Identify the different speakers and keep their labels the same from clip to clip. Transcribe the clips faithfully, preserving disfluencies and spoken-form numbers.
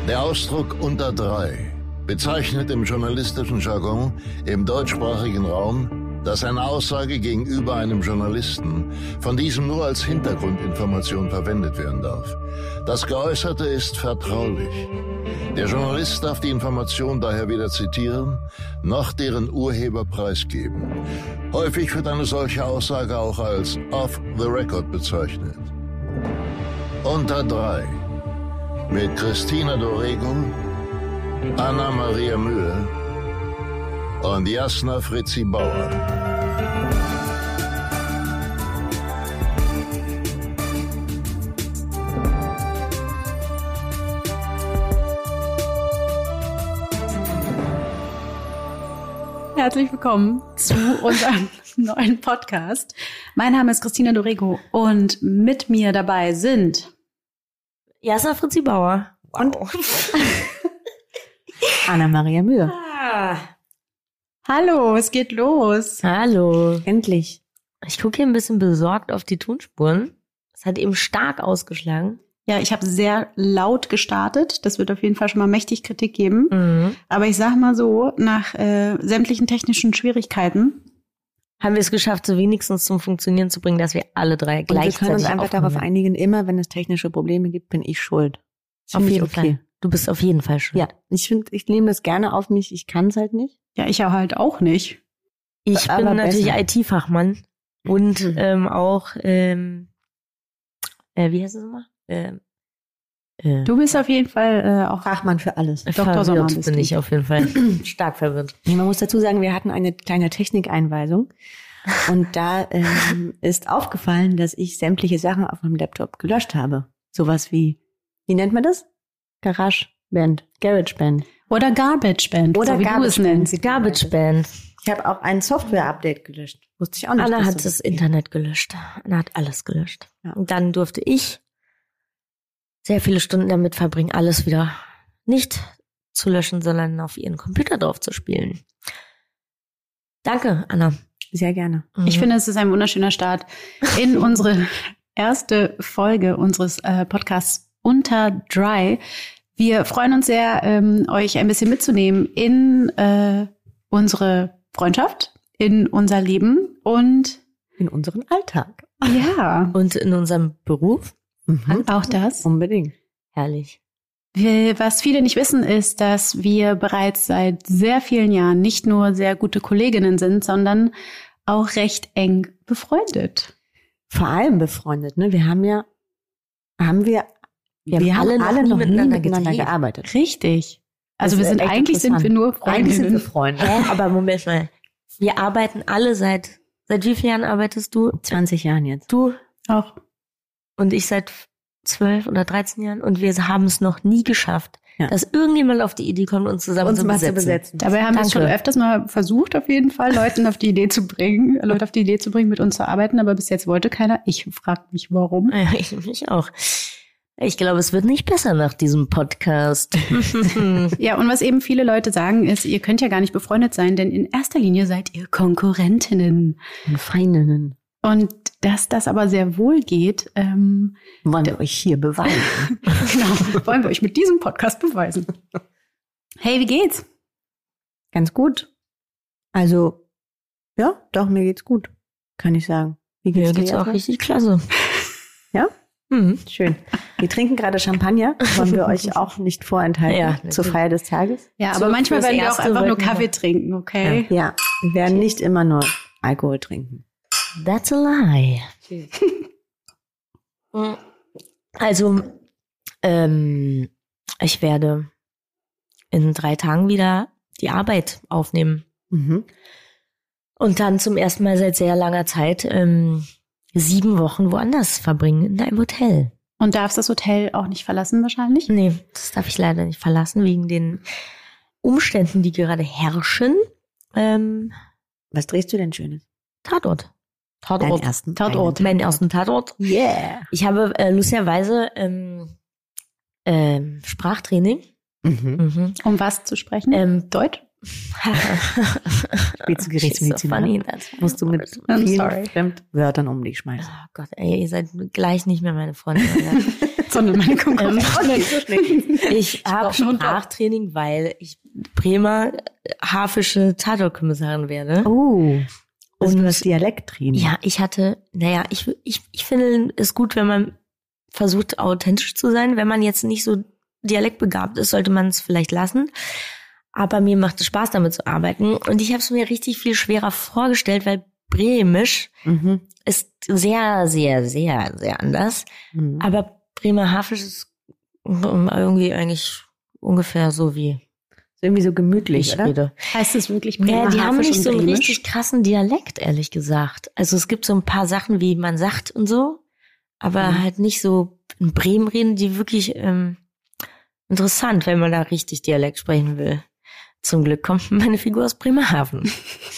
Speaker 1: Der Ausdruck unter drei bezeichnet im journalistischen Jargon im deutschsprachigen Raum, dass eine Aussage gegenüber einem Journalisten von diesem nur als Hintergrundinformation verwendet werden darf. Das Geäußerte ist vertraulich. Der Journalist darf die Information daher weder zitieren, noch deren Urheber preisgeben. Häufig wird eine solche Aussage auch als off the record bezeichnet. Unter drei mit Christina Dorego, Anna Maria Mühe und Jasna Fritzi Bauer.
Speaker 2: Herzlich willkommen zu unserem neuen Podcast. Mein Name ist Christina Dorego und mit mir dabei sind
Speaker 3: Jasna Fritzi Bauer
Speaker 2: wow. und
Speaker 3: Anna Maria Mühe.
Speaker 2: Ah. Hallo, es geht los.
Speaker 3: Hallo. Endlich. Ich gucke hier ein bisschen besorgt auf die Tonspuren. Es hat eben stark ausgeschlagen.
Speaker 2: Ja, ich habe sehr laut gestartet. Das wird auf jeden Fall schon mal mächtig Kritik geben.
Speaker 3: Mhm.
Speaker 2: Aber ich sag mal so, nach äh, sämtlichen technischen Schwierigkeiten
Speaker 3: haben wir es geschafft, so wenigstens zum Funktionieren zu bringen, dass wir alle drei
Speaker 4: und
Speaker 3: gleichzeitig
Speaker 4: wir können uns einfach
Speaker 3: aufnehmen.
Speaker 4: darauf einigen, immer wenn es technische Probleme gibt, bin ich schuld.
Speaker 3: Auf jeden
Speaker 4: okay.
Speaker 3: Fall. Du bist auf jeden Fall schuld.
Speaker 4: Ja, ich finde, ich nehme das gerne auf mich. Ich kann es halt nicht.
Speaker 2: Ja, ich ja halt auch nicht.
Speaker 3: Ich
Speaker 4: Aber
Speaker 3: bin natürlich
Speaker 4: besser.
Speaker 3: I T-Fachmann und ähm, auch, ähm, äh, wie heißt es immer? Ähm, äh,
Speaker 2: Du bist auf jeden Fall äh, auch
Speaker 4: Fachmann für alles.
Speaker 2: Doktor Sommer
Speaker 3: verwirrt
Speaker 2: bist
Speaker 3: bin
Speaker 2: du.
Speaker 3: ich auf jeden Fall. Stark verwirrt.
Speaker 4: Man muss dazu sagen, wir hatten eine kleine Technikeinweisung. Und da ähm, ist aufgefallen, dass ich sämtliche Sachen auf meinem Laptop gelöscht habe. Sowas wie, wie nennt man das? GarageBand, GarageBand.
Speaker 2: Oder GarageBand,
Speaker 4: Oder
Speaker 2: so wie du es
Speaker 4: GarageBand.
Speaker 2: nennst.
Speaker 3: Garbage Band.
Speaker 4: Ich habe auch ein Software-Update gelöscht. Wusste ich auch nicht.
Speaker 3: Anna
Speaker 4: dass
Speaker 3: hat
Speaker 4: sowas
Speaker 3: das
Speaker 4: geht.
Speaker 3: Internet gelöscht. Anna hat alles gelöscht.
Speaker 4: Ja.
Speaker 3: Und dann durfte ich sehr viele Stunden damit verbringen, alles wieder nicht zu löschen, sondern auf ihren Computer drauf zu spielen. Danke, Anna.
Speaker 4: Sehr gerne.
Speaker 2: Ich
Speaker 3: Mhm.
Speaker 2: finde, es ist ein wunderschöner Start in unsere erste Folge unseres äh, Podcasts Unter Dry. Wir freuen uns sehr, ähm, euch ein bisschen mitzunehmen in äh, unsere Freundschaft, in unser Leben und
Speaker 4: In unseren Alltag.
Speaker 2: ja,
Speaker 3: Und in unserem Beruf.
Speaker 4: Mhm.
Speaker 2: auch das.
Speaker 4: Unbedingt.
Speaker 3: Herrlich.
Speaker 2: Wir, was viele nicht wissen, ist, dass wir bereits seit sehr vielen Jahren nicht nur sehr gute Kolleginnen sind, sondern auch recht eng befreundet.
Speaker 4: Vor allem befreundet, ne? Wir haben ja, haben wir,
Speaker 3: Wir
Speaker 4: wir
Speaker 3: haben
Speaker 4: haben
Speaker 3: alle
Speaker 4: alle
Speaker 3: noch
Speaker 4: noch
Speaker 3: nie
Speaker 4: nie
Speaker 3: miteinander
Speaker 4: miteinander
Speaker 3: gedreht.
Speaker 4: gearbeitet.
Speaker 2: Richtig. Also
Speaker 4: Das
Speaker 2: wir
Speaker 4: ist
Speaker 2: sind
Speaker 4: echt
Speaker 2: eigentlich sind wir
Speaker 4: interessant.
Speaker 2: nur
Speaker 4: Eigentlich sind wir
Speaker 2: Freundinnen.
Speaker 4: Freunde.
Speaker 3: Hä? Aber Moment mal. Wir arbeiten alle seit, seit wie vielen Jahren arbeitest du?
Speaker 4: zwanzig Jahren jetzt.
Speaker 3: Du
Speaker 2: Auch.
Speaker 3: und ich seit zwölf oder dreizehn Jahren und wir haben es noch nie geschafft,
Speaker 4: Ja.
Speaker 3: dass irgendjemand auf die Idee kommt, uns zusammen
Speaker 4: Uns
Speaker 3: zu
Speaker 4: mal
Speaker 3: besetzen.
Speaker 4: zu besetzen.
Speaker 2: Dabei haben wir es
Speaker 3: Danke.
Speaker 2: schon öfters mal versucht, auf jeden Fall, Leuten auf die Idee zu bringen, Leute auf die Idee zu bringen, mit uns zu arbeiten, aber bis jetzt wollte keiner. Ich frage mich, warum.
Speaker 3: Ja, ich mich auch. Ich glaube, es wird nicht besser nach diesem Podcast.
Speaker 2: Ja, und was eben viele Leute sagen, ist, ihr könnt ja gar nicht befreundet sein, denn in erster Linie seid ihr Konkurrentinnen.
Speaker 4: Und Freundinnen.
Speaker 2: Und dass das aber sehr wohl geht, ähm,
Speaker 4: Wollen wir euch hier beweisen.
Speaker 2: genau, wollen wir euch mit diesem Podcast beweisen. Hey, wie geht's?
Speaker 4: Ganz gut. Also, ja, doch, mir geht's gut. Kann ich sagen. Wie
Speaker 3: Mir
Speaker 4: geht's dir
Speaker 3: geht's auch
Speaker 4: erstmal?
Speaker 3: richtig klasse.
Speaker 4: Ja?
Speaker 3: Mhm.
Speaker 4: Schön. Wir trinken gerade Champagner. Wollen wir euch auch nicht vorenthalten
Speaker 3: Ja,
Speaker 4: zur
Speaker 3: natürlich.
Speaker 4: Feier des Tages?
Speaker 2: Ja,
Speaker 3: So
Speaker 2: aber manchmal
Speaker 3: fürs
Speaker 2: werden wir auch
Speaker 3: Erste
Speaker 2: einfach nur
Speaker 3: wollten wir-
Speaker 2: Kaffee trinken, okay?
Speaker 4: Ja, wir werden nicht immer nur Alkohol trinken.
Speaker 3: That's a lie. Also, ähm, ich werde in drei Tagen wieder die Arbeit aufnehmen.
Speaker 4: Mhm.
Speaker 3: Und dann zum ersten Mal seit sehr langer Zeit ähm, sieben Wochen woanders verbringen, in einem Hotel.
Speaker 2: Und darfst das Hotel auch nicht verlassen wahrscheinlich?
Speaker 3: Nee, das darf ich leider nicht verlassen, wegen den Umständen, die gerade herrschen. Ähm,
Speaker 4: Was drehst du denn Schönes?
Speaker 3: Tatort.
Speaker 4: Deinen
Speaker 3: Tatort.
Speaker 4: ersten
Speaker 2: Tatort.
Speaker 3: Meinen ersten Tatort.
Speaker 4: Yeah.
Speaker 3: Ich habe äh, lustigerweise ähm, ähm, Sprachtraining.
Speaker 4: Mhm.
Speaker 3: Mhm.
Speaker 2: Um was zu sprechen?
Speaker 3: Ähm,
Speaker 2: Deutsch?
Speaker 4: Spielst du Gerichtsmedizin?
Speaker 3: So
Speaker 4: musst du mit vielen Fremdwörtern um dich schmeißen.
Speaker 3: Oh Gott, ey, ihr seid gleich nicht mehr meine Freunde.
Speaker 2: Sondern meine Konkurrenz.
Speaker 3: Ich habe Sprachtraining, weil ich Bremer hafische Tatortkommissarin werde.
Speaker 4: Oh,
Speaker 3: und
Speaker 4: du hast Dialekttraining.
Speaker 3: Ja, ich hatte, naja, ich, ich, ich finde es gut, wenn man versucht, authentisch zu sein. Wenn man jetzt nicht so dialektbegabt ist, sollte man es vielleicht lassen. Aber mir macht es Spaß, damit zu arbeiten. Und ich habe es mir richtig viel schwerer vorgestellt, weil Bremisch mhm. ist sehr, sehr, sehr, sehr anders. Mhm. Aber Bremerhavisch ist irgendwie eigentlich ungefähr so wie
Speaker 4: ist irgendwie so gemütlich,
Speaker 3: ich
Speaker 4: oder?
Speaker 3: Rede.
Speaker 2: Heißt es wirklich
Speaker 3: Bremerhavisch? Ja, die haben nicht so einen
Speaker 2: Bremisch?
Speaker 3: richtig krassen Dialekt, ehrlich gesagt. Also es gibt so ein paar Sachen, wie man sagt und so, aber mhm. halt nicht so in Bremen reden, die wirklich ähm, interessant, wenn man da richtig Dialekt sprechen will. Zum Glück kommt meine Figur aus Bremerhaven.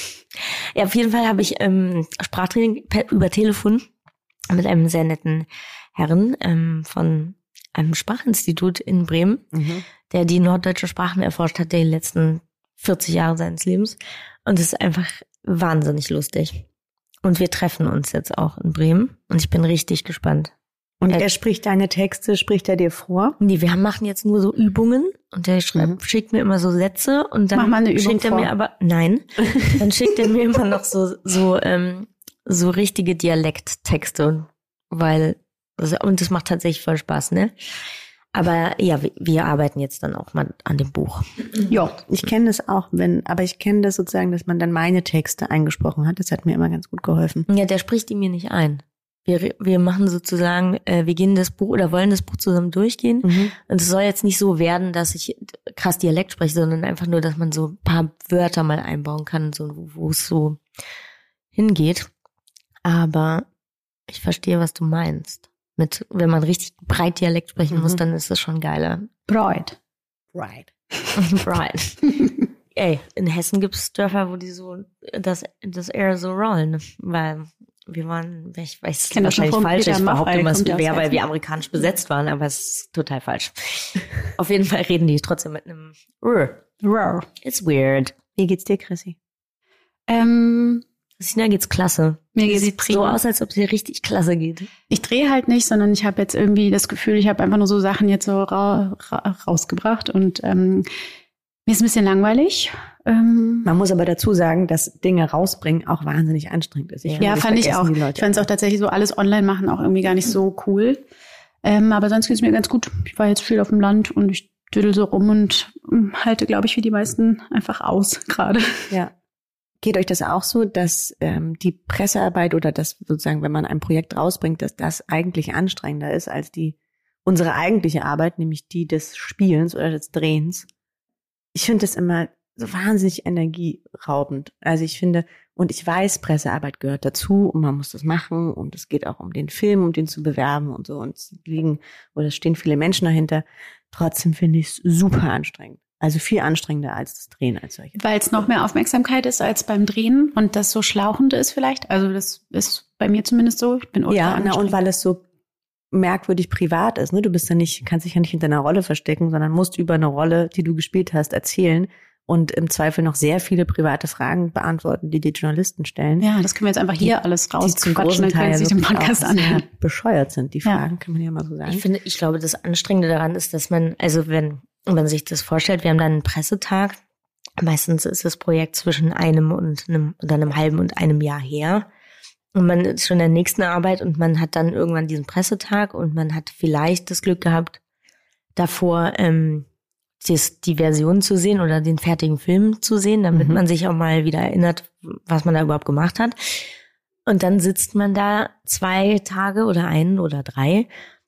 Speaker 3: Ja, auf jeden Fall habe ich ähm, Sprachtraining per, über Telefon mit einem sehr netten Herren ähm, von einem Sprachinstitut in Bremen, mhm. der die norddeutsche Sprachen erforscht hat, die letzten vierzig Jahre seines Lebens. Und es ist einfach wahnsinnig lustig. Und wir treffen uns jetzt auch in Bremen und ich bin richtig gespannt.
Speaker 4: Und er, er spricht deine Texte, spricht er dir vor?
Speaker 3: Nee, wir machen jetzt nur so Übungen und der schreibt, mhm. schickt mir immer so Sätze und dann
Speaker 2: Mach mal eine Übung
Speaker 3: schickt er
Speaker 2: vor.
Speaker 3: mir aber, nein, dann schickt er mir immer noch so, so, ähm, so richtige Dialekttexte, weil, und das macht tatsächlich voll Spaß, ne? Aber ja, wir, wir arbeiten jetzt dann auch mal an dem Buch.
Speaker 4: Ja, ich kenne das auch, wenn, aber ich kenne das sozusagen, dass man dann meine Texte eingesprochen hat. Das hat mir immer ganz gut geholfen.
Speaker 3: Ja, der spricht die mir nicht ein. Wir, wir machen sozusagen, äh, wir gehen das Buch oder wollen das Buch zusammen durchgehen. Mhm. Und es soll jetzt nicht so werden, dass ich krass Dialekt spreche, sondern einfach nur, dass man so ein paar Wörter mal einbauen kann, so wo, wo es so hingeht. Aber ich verstehe, was du meinst. Mit, wenn man richtig breit Dialekt sprechen mhm. muss, dann ist das schon geiler.
Speaker 2: Breit.
Speaker 4: Breit.
Speaker 3: Breit. Ey, in Hessen gibt es Dörfer, wo die so das, das eher so rollen, weil wir waren, ich weiß, es ist wahrscheinlich falsch, ich behaupte immer, es wäre, weil wir amerikanisch besetzt waren, aber es ist total falsch. Auf jeden Fall reden die trotzdem mit einem R.
Speaker 2: R.
Speaker 3: It's weird.
Speaker 4: Wie geht's dir, Chrissy?
Speaker 2: Ähm,
Speaker 3: Christina geht's klasse.
Speaker 2: Mir geht's
Speaker 3: sieht prima. So aus, als ob es ihr richtig klasse geht.
Speaker 2: Ich drehe halt nicht, sondern ich habe jetzt irgendwie das Gefühl, ich habe einfach nur so Sachen jetzt so ra- ra- rausgebracht und ähm, mir ist ein bisschen langweilig. Ähm,
Speaker 4: Man muss aber dazu sagen, dass Dinge rausbringen auch wahnsinnig anstrengend ist. Ich
Speaker 2: ja,
Speaker 4: finde,
Speaker 2: fand ich auch. Ich fand es auch tatsächlich so, alles online machen auch irgendwie gar nicht so cool. Ähm, aber sonst geht's mir ganz gut. Ich war jetzt viel auf dem Land und ich düdel so rum und halte, glaube ich, wie die meisten einfach aus gerade.
Speaker 4: Ja. Geht euch das auch so, dass ähm, die Pressearbeit oder das sozusagen, wenn man ein Projekt rausbringt, dass das eigentlich anstrengender ist als die unsere eigentliche Arbeit, nämlich die des Spielens oder des Drehens? Ich finde das immer so wahnsinnig energieraubend. Also ich finde, und ich weiß, Pressearbeit gehört dazu und man muss das machen und es geht auch um den Film, um den zu bewerben und so und es liegen oder es stehen viele Menschen dahinter. Trotzdem finde ich es super anstrengend. Also viel anstrengender als das Drehen als solche.
Speaker 2: Weil es noch mehr Aufmerksamkeit ist als beim Drehen und das so schlauchend ist vielleicht. Also das ist bei mir zumindest so. Ich bin ultra
Speaker 4: Ja, na, und weil es so merkwürdig privat ist. Ne? Du bist ja nicht, kannst dich ja nicht hinter einer Rolle verstecken, sondern musst über eine Rolle, die du gespielt hast, erzählen und im Zweifel noch sehr viele private Fragen beantworten, die die Journalisten stellen.
Speaker 2: Ja, das können wir jetzt einfach hier
Speaker 4: die,
Speaker 2: alles
Speaker 4: rausquatschen,
Speaker 2: dann können Sie sich den Podcast anhören.
Speaker 4: Bescheuert sind die Fragen, ja. Kann man ja mal so sagen.
Speaker 3: Ich finde, ich glaube, das Anstrengende daran ist, dass man, also wenn Und wenn man sich das vorstellt, wir haben dann einen Pressetag. Meistens ist das Projekt zwischen einem und einem oder einem halben und einem Jahr her. Und man ist schon in der nächsten Arbeit und man hat dann irgendwann diesen Pressetag und man hat vielleicht das Glück gehabt, davor ähm, das, die Version zu sehen oder den fertigen Film zu sehen, damit mhm. man sich auch mal wieder erinnert, was man da überhaupt gemacht hat. Und dann sitzt man da zwei Tage oder einen oder drei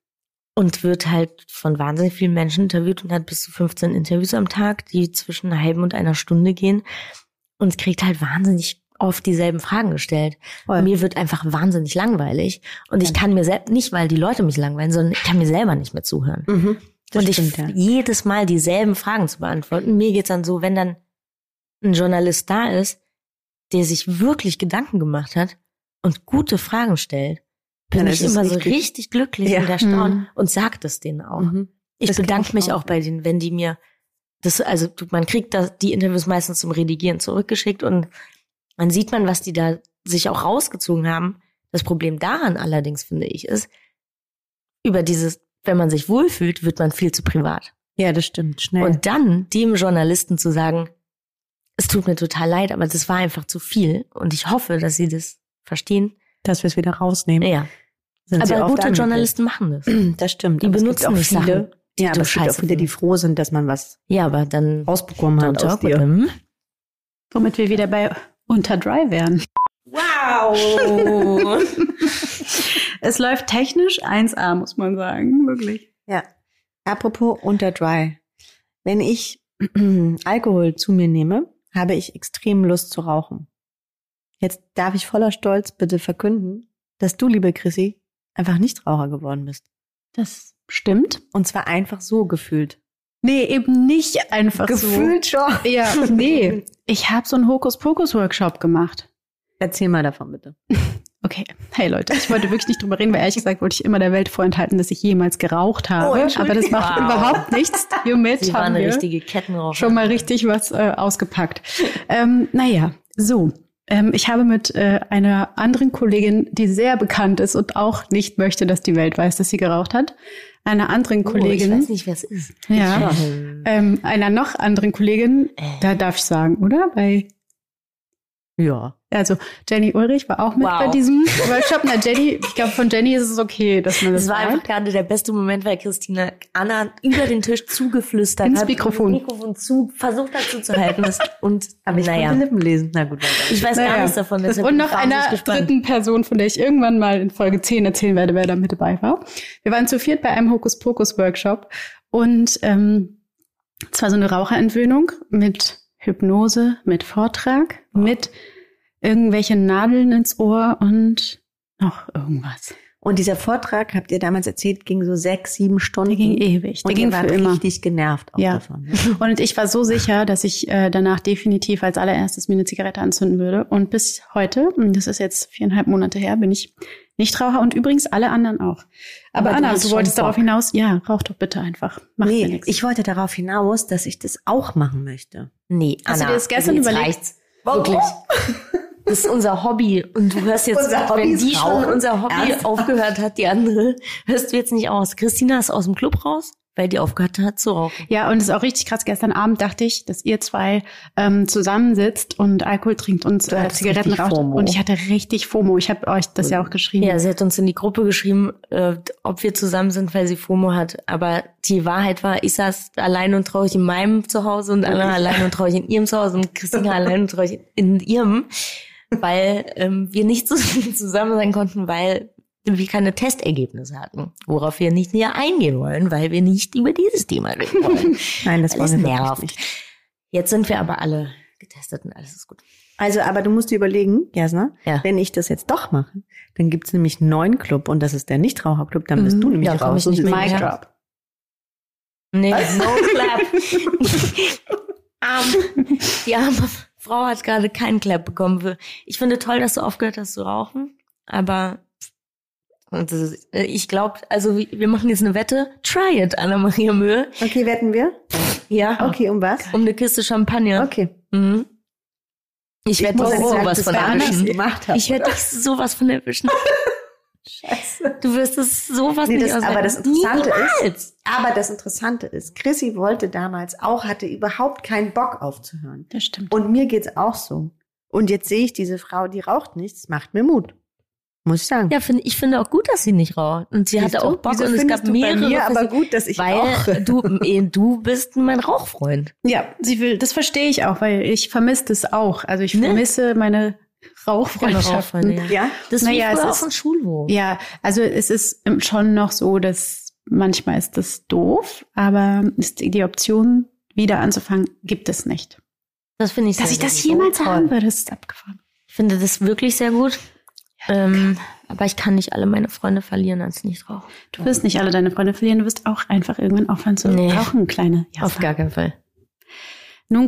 Speaker 3: und wird halt von wahnsinnig vielen Menschen interviewt und hat bis zu fünfzehn Interviews am Tag, die zwischen einer halben und einer Stunde gehen und kriegt halt wahnsinnig oft dieselben Fragen gestellt. Und mir wird einfach wahnsinnig langweilig und ich kann mir selbst, nicht weil die Leute mich langweilen, sondern ich kann mir selber nicht mehr zuhören.
Speaker 4: Mhm,
Speaker 3: und ich
Speaker 4: stimmt, ja.
Speaker 3: jedes Mal dieselben Fragen zu beantworten. Mir geht's dann so, wenn dann ein Journalist da ist, der sich wirklich Gedanken gemacht hat und gute Fragen stellt, bin ich immer so richtig glücklich
Speaker 4: ja.
Speaker 3: und erstaunt
Speaker 2: mhm.
Speaker 3: und sagt es denen auch.
Speaker 4: Mhm.
Speaker 3: Ich
Speaker 4: das
Speaker 3: bedanke mich
Speaker 4: auch.
Speaker 3: auch bei denen, wenn die mir das, also man kriegt da die Interviews meistens zum Redigieren zurückgeschickt und dann sieht man, was die da sich auch rausgezogen haben. Das Problem daran allerdings, finde ich, ist, über dieses, wenn man sich wohlfühlt, wird man viel zu privat.
Speaker 4: Ja, das stimmt, schnell.
Speaker 3: Und dann dem Journalisten zu sagen, es tut mir total leid, aber das war einfach zu viel. Und ich hoffe, dass sie das verstehen.
Speaker 4: Dass wir es wieder rausnehmen.
Speaker 3: Ja.
Speaker 4: Sind sie
Speaker 3: aber
Speaker 4: oft
Speaker 3: gute
Speaker 4: angepisst.
Speaker 3: Journalisten machen das.
Speaker 4: Das stimmt.
Speaker 3: Die
Speaker 4: aber
Speaker 3: benutzen
Speaker 4: es gibt auch
Speaker 3: nicht
Speaker 4: viele,
Speaker 3: Sachen, die
Speaker 4: ja, aber
Speaker 3: du
Speaker 4: es gibt auch
Speaker 3: scheiße
Speaker 4: viele, die
Speaker 3: findest.
Speaker 4: froh sind, dass man was
Speaker 3: Ja, aber dann
Speaker 4: rausbekommen
Speaker 3: don't
Speaker 4: hat aus
Speaker 3: talk with
Speaker 4: dir.
Speaker 3: them.
Speaker 2: Womit wir wieder bei Unter Dry wären.
Speaker 3: Wow!
Speaker 2: Es läuft technisch eins A, muss man sagen, wirklich.
Speaker 4: Ja. Apropos unter Dry. Wenn ich Alkohol zu mir nehme, habe ich extrem Lust zu rauchen. Jetzt darf ich voller Stolz bitte verkünden, dass du, liebe Chrissy, einfach Nichtraucher geworden bist.
Speaker 2: Das stimmt.
Speaker 4: Und zwar einfach so gefühlt.
Speaker 2: Nee, eben nicht einfach
Speaker 4: Gefühlt
Speaker 2: so.
Speaker 4: schon.
Speaker 2: Ja, nee. Ich habe so einen Hokuspokus-Workshop gemacht.
Speaker 4: Erzähl mal davon bitte.
Speaker 2: Okay, hey Leute, ich wollte wirklich nicht drüber reden, weil ehrlich gesagt wollte ich immer der Welt vorenthalten, dass ich jemals geraucht habe.
Speaker 4: Oh,
Speaker 2: aber das macht
Speaker 3: wow.
Speaker 2: überhaupt nichts. Hiermit
Speaker 3: Sie war
Speaker 2: haben
Speaker 3: eine
Speaker 2: wir
Speaker 3: richtige Kettenraucher.
Speaker 2: schon mal richtig was äh, ausgepackt. ähm, naja, so. Ähm, ich habe mit äh, einer anderen Kollegin, die sehr bekannt ist und auch nicht möchte, dass die Welt weiß, dass sie geraucht hat, einer anderen
Speaker 3: Oh,
Speaker 2: Kollegin.
Speaker 3: ich weiß nicht, wer es ist.
Speaker 2: Ja.
Speaker 3: Ähm,
Speaker 2: Ähm, einer noch anderen Kollegin,
Speaker 3: Äh.
Speaker 2: da darf ich sagen, oder? Bei,
Speaker 4: Ja.
Speaker 2: also Jenny Ulrich war auch mit
Speaker 3: Wow.
Speaker 2: bei diesem Workshop. Na, Jenny, ich glaube, von Jenny ist es okay, dass man das
Speaker 3: Das war
Speaker 2: sagt.
Speaker 3: einfach gerade der beste Moment, weil Christina Anna über den Tisch zugeflüstert
Speaker 2: Ins
Speaker 3: hat.
Speaker 2: Mikrofon.
Speaker 3: Das Mikrofon zu, versucht hat zuzuhalten. Das, und,
Speaker 4: Aber ich
Speaker 3: naja,
Speaker 4: konnte Lippen lesen. Na gut, weiter.
Speaker 3: ich weiß
Speaker 2: Naja.
Speaker 3: gar nichts davon. deshalb
Speaker 2: Und
Speaker 3: bin
Speaker 2: noch
Speaker 3: ich wahnsinnig
Speaker 2: einer
Speaker 3: gespannt.
Speaker 2: dritten Person, von der ich irgendwann mal in Folge zehn erzählen werde, wer da mit dabei war. Wir waren zu viert bei einem Hokuspokus-Workshop und ähm, es war so eine Raucherentwöhnung mit Hypnose, mit Vortrag,
Speaker 3: Oh.
Speaker 2: mit irgendwelchen Nadeln ins Ohr und noch irgendwas.
Speaker 4: Und dieser Vortrag, habt ihr damals erzählt, ging so sechs, sieben Stunden.
Speaker 2: Der ging ewig. Der
Speaker 4: Und
Speaker 2: ging
Speaker 4: ihr wart
Speaker 2: für immer.
Speaker 4: richtig genervt auch
Speaker 2: Ja.
Speaker 4: davon.
Speaker 2: Und ich war so sicher, dass ich äh, danach definitiv als allererstes mir eine Zigarette anzünden würde. Und bis heute, und das ist jetzt viereinhalb Monate her, bin ich Nichtraucher und übrigens alle anderen auch. Aber,
Speaker 3: Aber du
Speaker 2: Anna,
Speaker 3: hast
Speaker 2: du
Speaker 3: schon
Speaker 2: wolltest
Speaker 3: Bock.
Speaker 2: darauf hinaus, ja, rauch doch bitte einfach. Macht mir
Speaker 4: Nee,
Speaker 2: nichts.
Speaker 4: ich wollte darauf hinaus, dass ich das auch machen möchte.
Speaker 3: Nee,
Speaker 2: Hast du
Speaker 3: Anna,
Speaker 2: dir das gestern
Speaker 3: jetzt
Speaker 2: überlegt?
Speaker 3: reicht's. Wirklich. Das ist unser Hobby. Und du hörst jetzt,
Speaker 4: Unser Hobby
Speaker 3: wenn
Speaker 4: ist
Speaker 3: die schon
Speaker 4: Rauchen.
Speaker 3: unser Hobby
Speaker 4: Ernsthaft?
Speaker 3: aufgehört hat, die andere, hörst du jetzt nicht aus. Christina ist aus dem Club raus, weil die aufgehört hat zu rauchen.
Speaker 2: Ja, und es ist auch richtig krass. Gestern Abend dachte ich, dass ihr zwei ähm, zusammensitzt und Alkohol trinkt und
Speaker 4: Du
Speaker 2: äh,
Speaker 4: hattest
Speaker 2: Zigaretten
Speaker 4: richtig
Speaker 2: raucht.
Speaker 4: FOMO.
Speaker 2: Und ich hatte richtig FOMO. Ich habe euch das ja auch geschrieben.
Speaker 3: Ja, sie hat uns in die Gruppe geschrieben, äh, ob wir zusammen sind, weil sie FOMO hat. Aber die Wahrheit war, ich saß allein und traurig in meinem Zuhause und Anna allein und traurig in ihrem Zuhause und Christina allein und traurig in ihrem, weil ähm, wir nicht so zusammen sein konnten, weil wir keine Testergebnisse hatten, worauf wir nicht näher eingehen wollen, weil wir nicht über dieses Thema reden wollen.
Speaker 4: Nein, das
Speaker 3: Alles
Speaker 4: wollen wir wirklich
Speaker 3: nervt.
Speaker 4: nicht.
Speaker 3: Jetzt sind wir aber alle getestet und alles ist gut.
Speaker 4: Also, aber du musst dir überlegen, Jasna,
Speaker 3: Ja.
Speaker 4: wenn ich das jetzt doch mache, dann gibt's nämlich einen neuen Club und das ist der Nichtraucherclub, dann bist
Speaker 2: Mhm.
Speaker 4: du nämlich
Speaker 3: Ja, komm
Speaker 4: raus.
Speaker 3: ich nicht
Speaker 4: und
Speaker 3: mehr
Speaker 2: Mic
Speaker 3: her.
Speaker 2: drop.
Speaker 3: Nee, no clap. Arm. Die arme Frau hat gerade keinen Clap bekommen. Ich finde toll, dass du aufgehört hast zu rauchen, aber und das ist, ich glaube, also wir machen jetzt eine Wette. Try it, Anna-Maria Mühe.
Speaker 4: Okay, wetten wir?
Speaker 3: Ja.
Speaker 4: Okay, um was?
Speaker 3: Um eine Kiste Champagner.
Speaker 4: Okay.
Speaker 3: Mhm. Ich werde
Speaker 4: muss
Speaker 3: dich
Speaker 4: jetzt sagen,
Speaker 3: sowas
Speaker 4: das
Speaker 3: von
Speaker 4: war anders
Speaker 3: erwischen.
Speaker 4: gemacht habe,
Speaker 3: Ich werde
Speaker 4: oder?
Speaker 3: dich sowas von erwischen.
Speaker 4: Scheiße.
Speaker 3: Du wirst es sowas
Speaker 4: Nee,
Speaker 3: nicht
Speaker 4: das,
Speaker 3: aushalten.
Speaker 4: aber das Interessante
Speaker 3: Niemals.
Speaker 4: ist, aber das Interessante ist, Chrissy wollte damals auch, hatte überhaupt keinen Bock aufzuhören.
Speaker 2: Das stimmt.
Speaker 4: Und mir geht's auch so. Und jetzt sehe ich diese Frau, die raucht nichts, macht mir Mut. Muss ich sagen.
Speaker 3: Ja, find, ich finde auch gut, dass sie nicht raucht. Und sie
Speaker 4: Siehst
Speaker 3: hatte
Speaker 4: du?
Speaker 3: auch Bock
Speaker 4: Wieso
Speaker 3: und es
Speaker 4: findest
Speaker 3: gab
Speaker 4: du bei
Speaker 3: mehrere.
Speaker 4: mir aber
Speaker 3: Versuche,
Speaker 4: gut, dass ich
Speaker 3: weil
Speaker 4: rauche.
Speaker 3: du, eh, du bist mein Rauchfreund.
Speaker 2: Ja, sie will, das verstehe ich auch, weil ich vermisse das auch. Also ich
Speaker 3: Ne?
Speaker 2: vermisse meine
Speaker 3: Keine
Speaker 2: Rauchfreundschaften.
Speaker 3: Rauchfreunde, ja.
Speaker 4: Ja?
Speaker 3: Das ist
Speaker 2: Naja,
Speaker 3: wie
Speaker 2: es
Speaker 3: früher
Speaker 2: ist-
Speaker 3: auf dem Schulhof.
Speaker 2: Ja, also es ist schon noch so, dass manchmal ist das doof, aber ist die, die Option, wieder anzufangen, gibt es nicht.
Speaker 3: Das finde ich
Speaker 2: Dass
Speaker 3: sehr,
Speaker 2: ich das
Speaker 3: sehr
Speaker 2: jemals
Speaker 3: toll.
Speaker 2: haben würde, ist abgefahren.
Speaker 3: Ich finde das wirklich sehr gut. Ähm, aber ich kann nicht alle meine Freunde verlieren als Nichtraucher.
Speaker 2: Du wirst nicht alle deine Freunde verlieren, du wirst auch einfach irgendwann aufhören zu
Speaker 3: Nee.
Speaker 2: rauchen, kleine
Speaker 3: Auf
Speaker 2: Jasna.
Speaker 3: gar keinen Fall.
Speaker 2: Nun gut,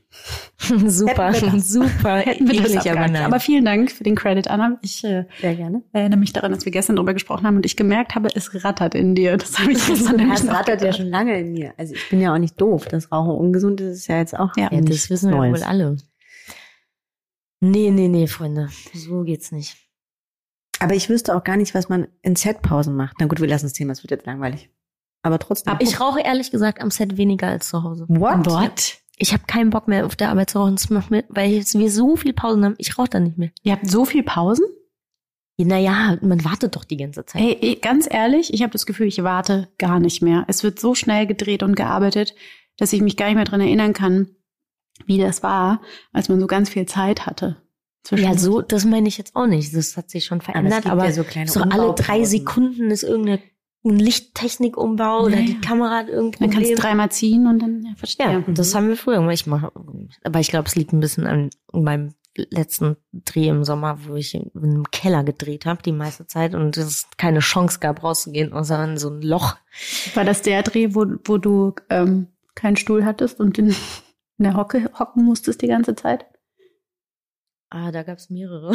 Speaker 3: Super, super.
Speaker 2: Hätten wir das
Speaker 3: eklig, aber
Speaker 2: abgehakt.
Speaker 3: nein.
Speaker 2: Aber vielen Dank für den Credit, Anna. Ich äh,
Speaker 4: Sehr gerne.
Speaker 2: erinnere mich daran, dass wir gestern drüber gesprochen haben und ich gemerkt habe, es rattert in dir. Das habe ich gestern nämlich
Speaker 4: Das
Speaker 2: noch
Speaker 4: rattert ja
Speaker 2: gedacht.
Speaker 4: schon lange in mir. Also ich bin ja auch nicht doof. Das Rauchen ungesund ist, ist ja jetzt auch
Speaker 2: Ja,
Speaker 3: Ja,
Speaker 4: nicht
Speaker 3: das wissen wir
Speaker 4: Neues.
Speaker 3: wohl alle. Nee, nee, nee, Freunde. So geht's nicht.
Speaker 4: Aber ich wüsste auch gar nicht, was man in Setpausen macht. Na gut, wir lassen das Thema, es wird jetzt langweilig. Aber trotzdem.
Speaker 3: Ich rauche ehrlich gesagt am Set weniger als zu Hause.
Speaker 4: What?
Speaker 2: What?
Speaker 3: Ich habe keinen Bock mehr auf der Arbeit zu rauchen, das macht mir, weil jetzt wir so viel Pausen haben. Ich rauche dann nicht mehr.
Speaker 2: Ihr habt so viel Pausen?
Speaker 3: Naja, man wartet doch die ganze Zeit.
Speaker 2: Hey, ey, ganz ehrlich, ich habe das Gefühl, ich warte gar nicht mehr. Es wird so schnell gedreht und gearbeitet, dass ich mich gar nicht mehr dran erinnern kann, wie das war, als man so ganz viel Zeit hatte.
Speaker 3: Ja, so, das meine ich jetzt auch nicht. Das hat sich schon verändert,
Speaker 4: gibt
Speaker 3: aber,
Speaker 4: ja so kleine
Speaker 3: so alle drei
Speaker 4: Umbaupausen.
Speaker 3: Sekunden ist irgendeine ein Lichttechnikumbau oder
Speaker 2: Ja,
Speaker 3: die
Speaker 2: ja.
Speaker 3: Kamera hat irgendein
Speaker 2: Dann kannst du
Speaker 3: Problem.
Speaker 2: dreimal ziehen und dann, ja, verstehe.
Speaker 3: Ja, und das haben wir früher gemacht. Ich mache, aber ich glaube, es liegt ein bisschen an meinem letzten Dreh im Sommer, wo ich in einem Keller gedreht habe, die meiste Zeit, und es keine Chance gab, rauszugehen, außer in so ein Loch.
Speaker 2: War das der Dreh, wo, wo du ähm, keinen Stuhl hattest und in, in der Hocke hocken musstest die ganze Zeit?
Speaker 3: Ah, da gab's mehrere.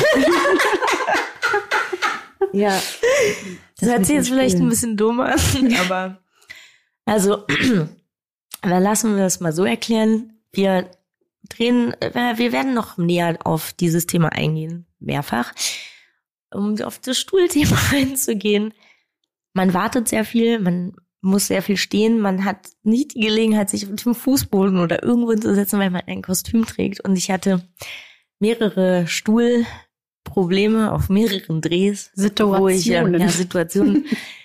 Speaker 4: Ja.
Speaker 3: Das hört sich jetzt vielleicht ein
Speaker 4: Spielen.
Speaker 3: bisschen dumm an, aber also, dann lassen wir das mal so erklären. Wir drehen, äh, wir werden noch näher auf dieses Thema eingehen, mehrfach, um auf das Stuhlthema einzugehen. Man wartet sehr viel, man muss sehr viel stehen, man hat nicht die Gelegenheit, sich auf dem Fußboden oder irgendwo hinzusetzen, weil man ein Kostüm trägt. Und ich hatte mehrere Stuhlprobleme auf mehreren Drehs. Wo ich, äh,
Speaker 2: Situationen.
Speaker 3: ja, Situationen,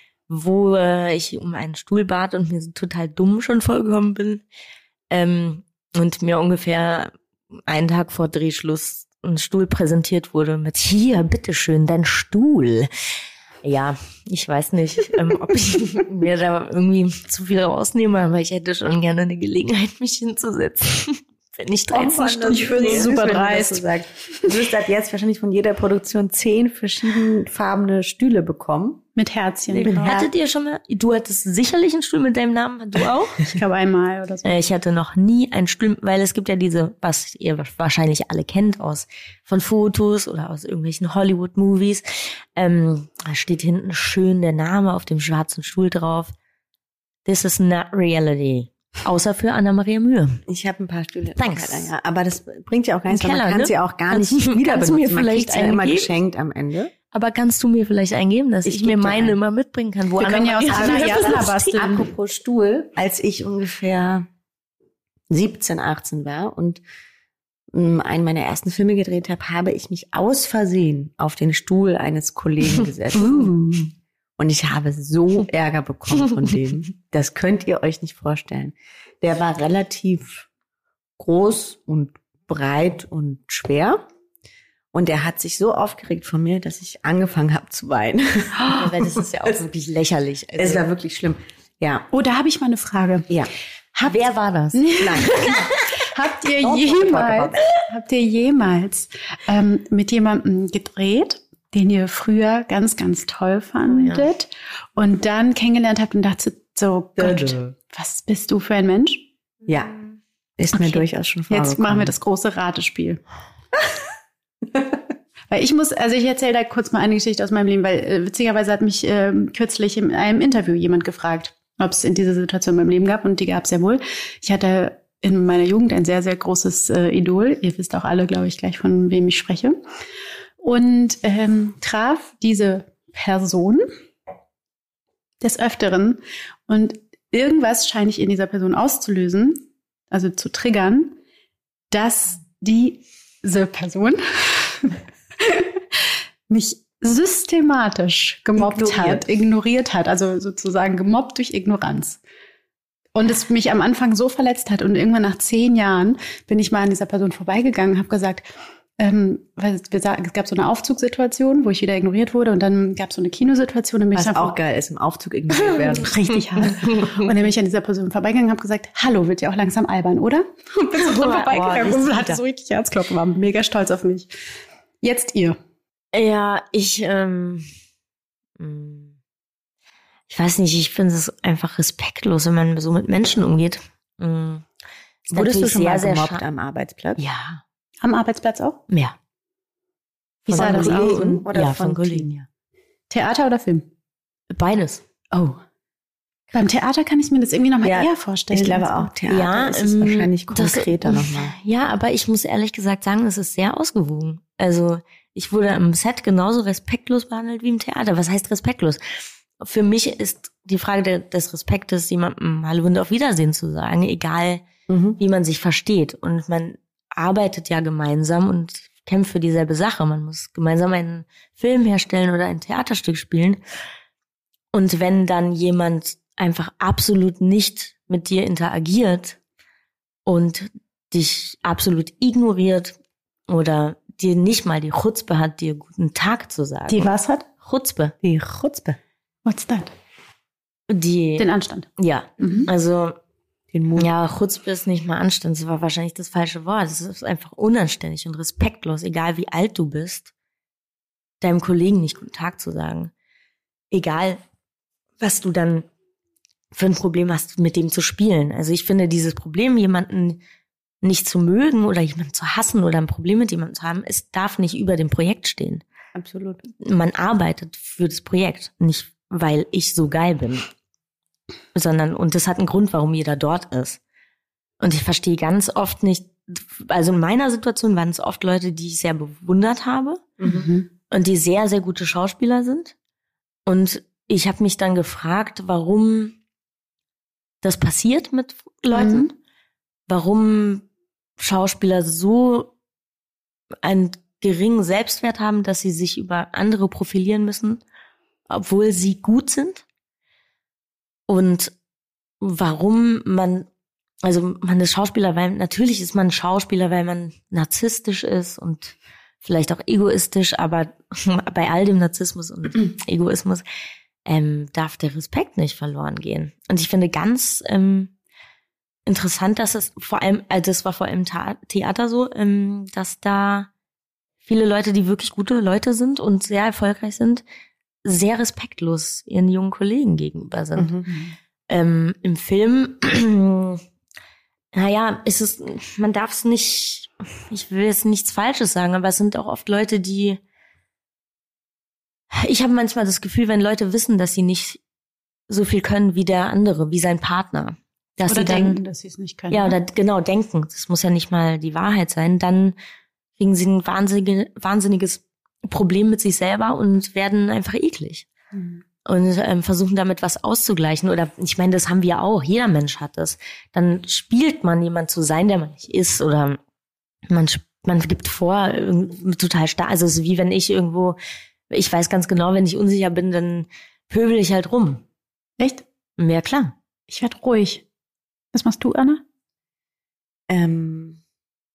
Speaker 3: wo äh, ich um einen Stuhl bat und mir so total dumm schon vorgekommen bin. Ähm, und mir ungefähr einen Tag vor Drehschluss ein Stuhl präsentiert wurde mit: Hier, bitteschön, dein Stuhl. Ja, ich weiß nicht, ähm, ob ich mir da irgendwie zu viel rausnehme, aber ich hätte schon gerne eine Gelegenheit, mich hinzusetzen. Wenn ich dreizehn Stunden
Speaker 2: ich finde es
Speaker 3: drehe.
Speaker 2: super
Speaker 4: Wenn du das
Speaker 2: dreist.
Speaker 4: so sagst. Du wirst ab jetzt wahrscheinlich von jeder Produktion zehn verschiedenfarbene Stühle bekommen.
Speaker 2: Mit Herzchen.
Speaker 4: Mit
Speaker 2: drauf.
Speaker 3: Hattet ihr schon mal, du hattest sicherlich einen Stuhl mit deinem Namen, du auch?
Speaker 2: Ich glaube einmal oder so.
Speaker 3: Äh, Ich hatte noch nie einen Stuhl, weil es gibt ja diese, was ihr wahrscheinlich alle kennt aus von Fotos oder aus irgendwelchen Hollywood-Movies. Ähm, da steht hinten schön der Name auf dem schwarzen Stuhl drauf. This is not reality. Außer für Anna-Maria Mühe.
Speaker 4: Ich habe ein paar Stühle.
Speaker 3: Thanks.
Speaker 4: Ja, aber das bringt ja auch gar nichts,
Speaker 3: Im
Speaker 4: weil man
Speaker 3: Keller,
Speaker 4: kann
Speaker 3: ne?
Speaker 4: sie auch gar
Speaker 3: Kannst
Speaker 4: nicht
Speaker 3: du-
Speaker 4: wieder
Speaker 3: kannst du mir
Speaker 4: benutzen. Man
Speaker 3: vielleicht
Speaker 4: kriegt's ja immer
Speaker 3: einen geben?
Speaker 4: geschenkt am Ende.
Speaker 3: Aber kannst du mir vielleicht eingeben, dass
Speaker 4: Ich
Speaker 3: ich, mir
Speaker 4: geb dir
Speaker 3: meine
Speaker 4: einen.
Speaker 3: immer mitbringen kann? Wo
Speaker 2: Wir können ja aus
Speaker 3: Anna-Maria
Speaker 2: einer
Speaker 3: Mühe
Speaker 2: Jana
Speaker 3: benutzt?
Speaker 2: basteln.
Speaker 4: Apropos Stuhl, als ich ungefähr siebzehn, achtzehn war und ähm, einen meiner ersten Filme gedreht habe, habe ich mich aus Versehen auf den Stuhl eines Kollegen gesetzt. Und ich habe so Ärger bekommen von dem. Das könnt ihr euch nicht vorstellen. Der war relativ groß und breit und schwer. Und er hat sich so aufgeregt von mir, dass ich angefangen habe zu weinen.
Speaker 3: Ja, weil das ist ja auch wirklich lächerlich.
Speaker 4: Es
Speaker 3: Also,
Speaker 4: war wirklich schlimm. Ja,
Speaker 2: Oh, da habe ich mal eine Frage.
Speaker 4: ja.
Speaker 3: wer war das?
Speaker 4: Nein.
Speaker 2: Habt ihr
Speaker 4: Don't talk
Speaker 2: jemals,
Speaker 4: about
Speaker 2: habt ihr jemals ähm, mit jemandem gedreht, den ihr früher ganz, ganz toll fandet und dann kennengelernt habt und dachtet so, Gott, was bist du für ein Mensch?
Speaker 4: Ja, ist mir
Speaker 2: Okay.
Speaker 4: durchaus schon
Speaker 2: Jetzt
Speaker 4: vorgekommen.
Speaker 2: machen wir das große Ratespiel. Weil ich muss, also ich erzähle da kurz mal eine Geschichte aus meinem Leben, weil äh, witzigerweise hat mich äh, kürzlich in einem Interview jemand gefragt, ob es in dieser Situation in meinem Leben gab, und die gab es ja wohl. Ich hatte in meiner Jugend ein sehr, sehr großes äh, Idol. Ihr wisst auch alle, glaube ich, gleich, von wem ich spreche. Und ähm, traf diese Person des Öfteren. Und irgendwas scheine ich in dieser Person auszulösen, also zu triggern, dass diese Person mich systematisch gemobbt
Speaker 4: Ignoriert.
Speaker 2: hat, ignoriert hat, also sozusagen gemobbt durch Ignoranz. Und es mich am Anfang so verletzt hat, und irgendwann nach zehn Jahren bin ich mal an dieser Person vorbeigegangen, habe gesagt, ähm, weil wir sagen, es gab so eine Aufzugssituation, wo ich wieder ignoriert wurde, und dann gab es so eine Kinosituation, dann bin
Speaker 4: Was
Speaker 2: ich
Speaker 4: auch geil ist, im Aufzug ignoriert werden.
Speaker 2: richtig hart. Und dann bin ich an dieser Person vorbeigegangen und habe gesagt, hallo, wird ja auch langsam albern, oder? Und bin so dran
Speaker 3: Oh,
Speaker 2: vorbeigegangen
Speaker 3: das
Speaker 2: und
Speaker 3: ist
Speaker 2: hatte
Speaker 3: bitter.
Speaker 2: so richtig Herzklopfen, war mega stolz auf mich. Jetzt ihr.
Speaker 3: Ja, ich, ähm, mh, ich weiß nicht, ich finde es einfach respektlos, wenn man so mit Menschen umgeht. Mh, Ist
Speaker 4: Wurdest du
Speaker 3: natürlich
Speaker 4: schon mal
Speaker 3: sehr, sehr
Speaker 4: gemobbt
Speaker 3: scha-
Speaker 4: am Arbeitsplatz?
Speaker 3: Ja,
Speaker 2: Am Arbeitsplatz auch?
Speaker 3: mehr.
Speaker 2: Wie sah
Speaker 4: Von
Speaker 2: das aus?
Speaker 4: Kollegen oder
Speaker 3: ja,
Speaker 4: von
Speaker 3: von Kollegen,
Speaker 4: Team?
Speaker 3: ja.
Speaker 2: Theater oder Film?
Speaker 3: Beides.
Speaker 2: Oh. Beim Theater kann ich mir das irgendwie noch mal
Speaker 4: Ja,
Speaker 2: eher vorstellen.
Speaker 4: Ich glaube
Speaker 2: als
Speaker 4: auch,
Speaker 2: beim-
Speaker 4: Theater
Speaker 3: Ja,
Speaker 4: ist es
Speaker 3: ähm,
Speaker 4: wahrscheinlich
Speaker 3: das-
Speaker 4: konkreter nochmal.
Speaker 3: Ja, aber ich muss ehrlich gesagt sagen, es ist sehr ausgewogen. Also ich wurde am Set genauso respektlos behandelt wie im Theater. Was heißt respektlos? Für mich ist die Frage der, des Respektes, jemandem Hallo und auf Wiedersehen zu sagen, egal
Speaker 4: Mhm.
Speaker 3: wie man sich versteht. Und man arbeitet ja gemeinsam und kämpft für dieselbe Sache. Man muss gemeinsam einen Film herstellen oder ein Theaterstück spielen. Und wenn dann jemand einfach absolut nicht mit dir interagiert und dich absolut ignoriert oder dir nicht mal die Chutzpe hat, dir guten Tag zu sagen.
Speaker 2: Die was hat?
Speaker 3: Chutzpe.
Speaker 4: Die Chutzpe.
Speaker 2: What's that?
Speaker 3: Die,
Speaker 2: Den Anstand.
Speaker 3: ja,
Speaker 2: Mhm.
Speaker 3: also,
Speaker 4: Den Mut.
Speaker 3: ja, Chutzpe ist nicht mal Anstand. Das war wahrscheinlich das falsche Wort. Es ist einfach unanständig und respektlos, egal wie alt du bist, deinem Kollegen nicht guten Tag zu sagen. Egal, was du dann für ein Problem hast, mit dem zu spielen. Also ich finde, dieses Problem, jemanden nicht zu mögen oder jemanden zu hassen oder ein Problem mit jemandem zu haben, es darf nicht über dem Projekt stehen.
Speaker 4: Absolut.
Speaker 3: Man arbeitet für das Projekt, nicht weil ich so geil bin, sondern, und das hat einen Grund, warum jeder dort ist. Und ich verstehe ganz oft nicht, also in meiner Situation waren es oft Leute, die ich sehr bewundert habe
Speaker 2: Mhm.
Speaker 3: und die sehr, sehr gute Schauspieler sind. Und ich habe mich dann gefragt, warum das passiert mit Leuten,
Speaker 2: Mhm.
Speaker 3: warum Schauspieler so einen geringen Selbstwert haben, dass sie sich über andere profilieren müssen, obwohl sie gut sind. Und warum man, also man ist Schauspieler, weil natürlich ist man Schauspieler, weil man narzisstisch ist und vielleicht auch egoistisch, aber bei all dem Narzissmus und Egoismus ähm, darf der Respekt nicht verloren gehen. Und ich finde ganz ähm, interessant, dass es vor allem, also das war vor allem im Theater so, ähm, dass da viele Leute, die wirklich gute Leute sind und sehr erfolgreich sind, sehr respektlos ihren jungen Kollegen gegenüber sind.
Speaker 4: Mhm.
Speaker 3: Ähm, im Film, naja, ist es, man darf es nicht, ich will jetzt nichts Falsches sagen, aber es sind auch oft Leute, die, ich habe manchmal das Gefühl, wenn Leute wissen, dass sie nicht so viel können wie der andere, wie sein Partner, dass
Speaker 2: Oder
Speaker 3: sie dann,
Speaker 2: denken, dass sie es nicht können.
Speaker 3: ja, oder genau denken, das muss ja nicht mal die Wahrheit sein, dann kriegen sie ein wahnsinnige, wahnsinniges Problem mit sich selber und werden einfach eklig.
Speaker 2: Mhm.
Speaker 3: Und ähm, versuchen damit was auszugleichen. Oder ich meine, das haben wir auch. Jeder Mensch hat das. Dann spielt man jemand zu sein, der man nicht ist. Oder man sp- man gibt vor, irgend- total stark. Also es ist wie wenn ich irgendwo, ich weiß ganz genau, wenn ich unsicher bin, dann pöbel ich halt rum.
Speaker 2: Echt?
Speaker 3: Ja, klar.
Speaker 2: Ich werd ruhig. Was machst du, Anna?
Speaker 4: Ähm,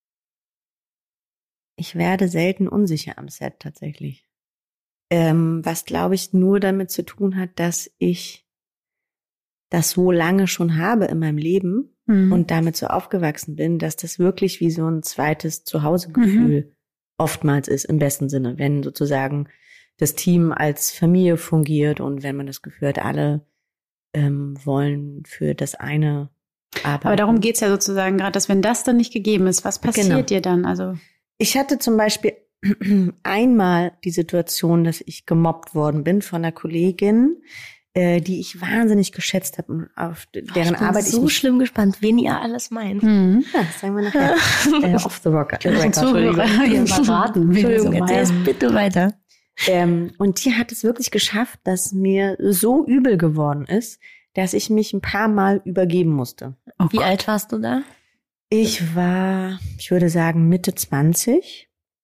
Speaker 4: ich werde selten unsicher am Set tatsächlich. Ähm, was, glaube ich, nur damit zu tun hat, dass ich das so lange schon habe in meinem Leben
Speaker 2: Mhm.
Speaker 4: und damit so aufgewachsen bin, dass das wirklich wie so ein zweites Zuhausegefühl oftmals ist, im besten Sinne, wenn sozusagen das Team als Familie fungiert und wenn man das Gefühl hat, alle ähm, wollen für das eine arbeiten.
Speaker 2: Aber darum geht's ja sozusagen gerade, dass wenn das dann nicht gegeben ist, was passiert
Speaker 4: Genau.
Speaker 2: dir dann? Also
Speaker 4: Ich hatte zum Beispiel einmal die Situation, dass ich gemobbt worden bin von einer Kollegin, äh, die ich wahnsinnig geschätzt habe und auf deren
Speaker 3: ich bin
Speaker 4: Arbeit
Speaker 3: so
Speaker 4: ich mich,
Speaker 3: schlimm gespannt, wen ihr alles meint.
Speaker 2: mhm.
Speaker 4: ja, das sagen wir nachher, äh, off the rock,
Speaker 2: Und Zuhörer hier verraten. wie wir so
Speaker 3: Entschuldigung, erzähl
Speaker 2: meinen.
Speaker 3: bitte weiter.
Speaker 4: ähm, und die hat es wirklich geschafft, dass mir so übel geworden ist, dass ich mich ein paar Mal übergeben musste.
Speaker 2: Oh
Speaker 3: Wie
Speaker 2: Gott.
Speaker 3: alt warst du da?
Speaker 4: Ich war, ich würde sagen, Mitte zwanzig.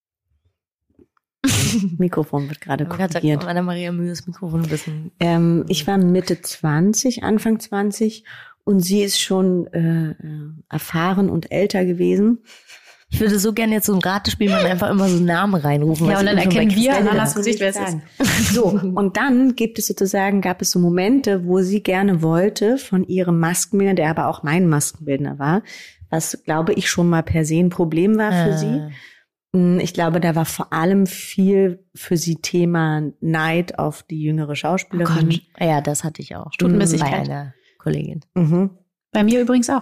Speaker 4: Mikrofon wird gerade korrigiert.
Speaker 3: Anna-Maria Mühe das Mikrofon ein bisschen.
Speaker 4: Ähm, ich war Mitte zwanzig, Anfang zwanzig und sie ist schon äh, äh, erfahren und älter gewesen.
Speaker 3: Ich würde so gerne jetzt so ein Ratespiel machen, einfach immer so Namen reinrufen.
Speaker 2: Ja,
Speaker 3: weil
Speaker 2: und dann
Speaker 3: ich bin schon
Speaker 2: erkennen
Speaker 3: bei
Speaker 2: wir
Speaker 3: Christelle
Speaker 2: Annas
Speaker 3: da.
Speaker 2: Gesicht, wer es ist.
Speaker 4: So, und dann gibt es sozusagen, gab es so Momente, wo sie gerne wollte von ihrem Maskenbildner, der aber auch mein Maskenbildner war, was, glaube ich, schon mal per se ein Problem war für
Speaker 3: Äh.
Speaker 4: sie. Ich glaube, da war vor allem viel für sie Thema Neid auf die jüngere Schauspielerin.
Speaker 3: Ja, das hatte ich auch.
Speaker 2: Stutenbissigkeit.
Speaker 3: Bei einer Kollegin.
Speaker 4: Mhm.
Speaker 2: Bei mir übrigens auch.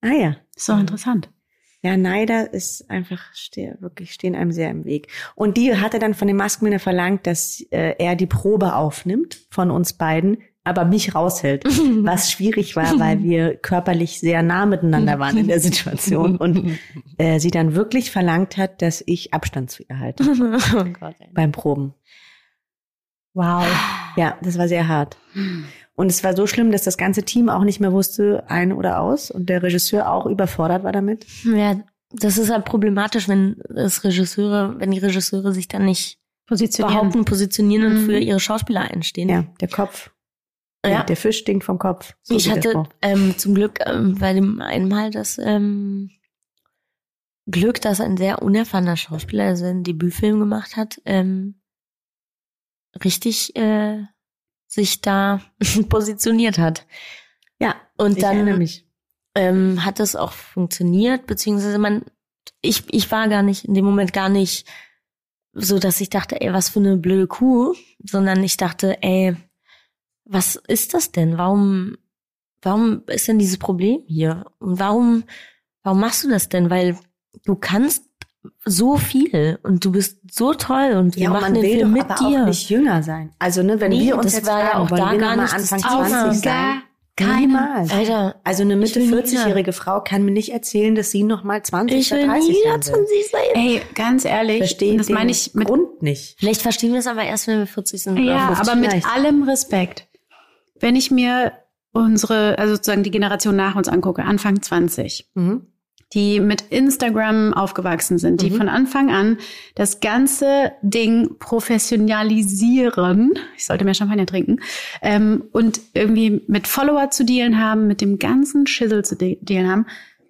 Speaker 4: Ah ja.
Speaker 2: Ist doch interessant.
Speaker 4: Ja, Neider ist einfach, ste- wirklich stehen einem sehr im Weg. Und die hatte dann von dem Maskenbildner verlangt, dass äh, er die Probe aufnimmt von uns beiden, aber mich raushält. Was schwierig war, weil wir körperlich sehr nah miteinander waren in der Situation. Und äh, sie dann wirklich verlangt hat, dass ich Abstand zu ihr halte.
Speaker 3: Oh Gott, ey.
Speaker 4: Beim Proben.
Speaker 2: Wow.
Speaker 4: Ja, das war sehr hart. Und es war so schlimm, dass das ganze Team auch nicht mehr wusste, ein oder aus. Und der Regisseur auch überfordert war damit.
Speaker 3: Ja, das ist halt problematisch, wenn es Regisseure, wenn die Regisseure sich dann nicht
Speaker 2: Positionieren.
Speaker 3: behaupten, positionieren und
Speaker 2: Mhm.
Speaker 3: für ihre Schauspieler einstehen.
Speaker 4: Ja, der Kopf.
Speaker 3: Ja.
Speaker 4: Ja, der Fisch stinkt vom Kopf. So
Speaker 3: Ich
Speaker 4: geht der
Speaker 3: hatte
Speaker 4: Spruch.
Speaker 3: ähm, zum Glück ähm, bei dem einmal das ähm, Glück, dass ein sehr unerfahrener Schauspieler, der seinen Debütfilm gemacht hat, ähm, richtig äh, sich da positioniert hat.
Speaker 4: Ja,
Speaker 3: Und
Speaker 4: ich erinnere
Speaker 3: dann
Speaker 4: mich.
Speaker 3: ähm, hat es auch funktioniert, beziehungsweise man, ich, ich war gar nicht, in dem Moment gar nicht so, dass ich dachte, ey, was für eine blöde Kuh, sondern ich dachte, ey, was ist das denn? Warum, warum ist denn dieses Problem hier? Und warum, warum machst du das denn? Weil du kannst so viel und du bist so toll und wir
Speaker 4: Ja, und
Speaker 3: machen
Speaker 4: man
Speaker 3: den
Speaker 4: will
Speaker 3: Film
Speaker 4: doch
Speaker 3: mit
Speaker 4: aber
Speaker 3: dir.
Speaker 4: auch nicht jünger sein. Also, ne, wenn
Speaker 3: Nee,
Speaker 4: wir uns
Speaker 3: das
Speaker 4: jetzt
Speaker 3: war ja
Speaker 4: fragen,
Speaker 3: auch
Speaker 4: wollen
Speaker 3: da
Speaker 4: wir
Speaker 3: gar
Speaker 4: noch mal
Speaker 3: nicht das
Speaker 4: Anfang
Speaker 3: Thema.
Speaker 4: zwanzig sein? Niemals.
Speaker 3: Alter,
Speaker 4: Also eine Mitte
Speaker 3: ich will nie
Speaker 4: vierzig-jährige Frau kann mir nicht erzählen, dass sie noch mal zwanzig
Speaker 3: ich
Speaker 4: oder
Speaker 3: will
Speaker 4: dreißig
Speaker 3: nie
Speaker 4: sein will.
Speaker 3: zwanzig sein.
Speaker 2: Ey, ganz ehrlich,
Speaker 4: Verstehe
Speaker 2: das
Speaker 4: den
Speaker 2: meine ich mit
Speaker 4: Grund nicht.
Speaker 3: Vielleicht verstehen wir es aber erst, wenn wir vierzig sind. oder
Speaker 2: Ja,
Speaker 3: fünfzig.
Speaker 2: aber mit
Speaker 4: vielleicht.
Speaker 2: allem Respekt. Wenn ich mir unsere, also sozusagen die Generation nach uns angucke, Anfang zwanzig,
Speaker 4: Mhm.
Speaker 2: die mit Instagram aufgewachsen sind, die
Speaker 4: Mhm.
Speaker 2: von Anfang an das ganze Ding professionalisieren, ich sollte mehr Champagner trinken, ähm, und irgendwie mit Follower zu dealen haben, mit dem ganzen Schissel zu de- dealen haben.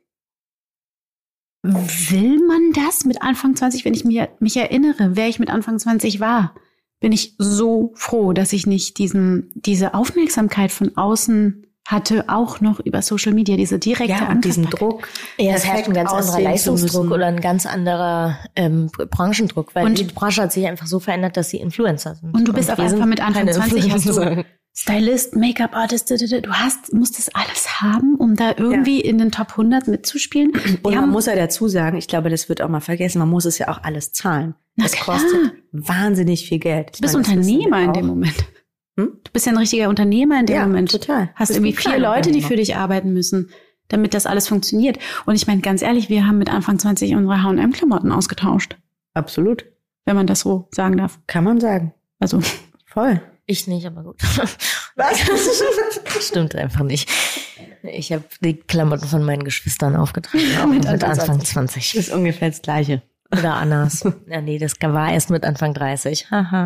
Speaker 2: Will man das mit Anfang zwanzig, wenn ich mir, mich erinnere, wer ich mit Anfang zwanzig war, bin ich so froh, dass ich nicht diesen, diese Aufmerksamkeit von außen hatte, auch noch über Social Media, diese direkte
Speaker 4: Ja, und diesen
Speaker 2: Angriffbarkeit.
Speaker 4: Druck.
Speaker 3: Ja, es herrscht ein ganz
Speaker 4: perfekt
Speaker 3: anderer
Speaker 4: aussehen zu
Speaker 3: Leistungsdruck
Speaker 4: müssen.
Speaker 3: oder ein ganz anderer ähm, Branchendruck, weil
Speaker 2: Und-
Speaker 3: die Branche hat sich einfach so verändert, dass sie Influencer sind.
Speaker 2: Und du bist auf
Speaker 3: wir
Speaker 2: einmal
Speaker 3: sind
Speaker 2: mit Anfang
Speaker 3: keine
Speaker 2: zwanzig, hast du
Speaker 3: Influencer.
Speaker 2: Stylist, Make-up-Artist, d- d- d- du hast, musst das alles haben, um da irgendwie in den Top hundert mitzuspielen.
Speaker 4: Und
Speaker 2: Wir
Speaker 4: man
Speaker 2: haben-
Speaker 4: muss ja dazu sagen, ich glaube, das wird auch mal vergessen, man muss es ja auch alles zahlen.
Speaker 2: Na
Speaker 4: Das
Speaker 2: klar.
Speaker 4: kostet wahnsinnig viel Geld. Ich
Speaker 2: Du bist
Speaker 4: meine, das wissen wir
Speaker 2: Unternehmer in
Speaker 4: auch.
Speaker 2: dem Moment.
Speaker 4: Hm?
Speaker 2: Du bist ja ein richtiger Unternehmer in dem
Speaker 4: Ja,
Speaker 2: Moment.
Speaker 4: total.
Speaker 2: Hast
Speaker 4: Bist
Speaker 2: irgendwie
Speaker 4: ein
Speaker 2: vier
Speaker 4: kleiner
Speaker 2: Leute, die
Speaker 4: Unternehmer.
Speaker 2: für dich arbeiten müssen, damit das alles funktioniert. Und ich meine, ganz ehrlich, wir haben mit Anfang zwanzig unsere H und M-Klamotten ausgetauscht,
Speaker 4: Absolut.
Speaker 2: wenn man das so sagen darf.
Speaker 4: Kann man sagen.
Speaker 2: Also,
Speaker 4: Voll.
Speaker 3: Ich nicht, aber gut.
Speaker 4: Was?
Speaker 3: Stimmt einfach nicht. Ich habe die Klamotten von meinen Geschwistern aufgetragen, auch mit,
Speaker 2: Anfang
Speaker 3: Anfang
Speaker 4: Das
Speaker 3: zwanzig.
Speaker 4: ist ungefähr das Gleiche.
Speaker 3: Oder Annas. Ja, nee, das war erst mit Anfang dreißig. Haha.